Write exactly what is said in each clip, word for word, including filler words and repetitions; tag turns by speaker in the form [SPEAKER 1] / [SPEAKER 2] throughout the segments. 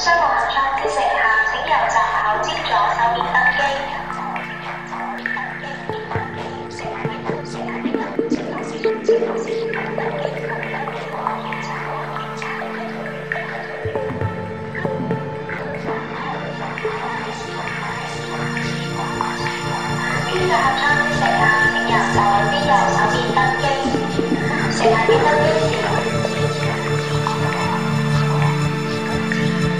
[SPEAKER 1] 商務客艙之乘客請由閘口之左手邊登機。邊個客艙之乘客請由閘位之右手邊登機。乘客經登機時，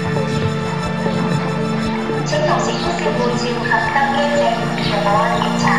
[SPEAKER 1] 請同時出示護照及登機證，做保安檢查。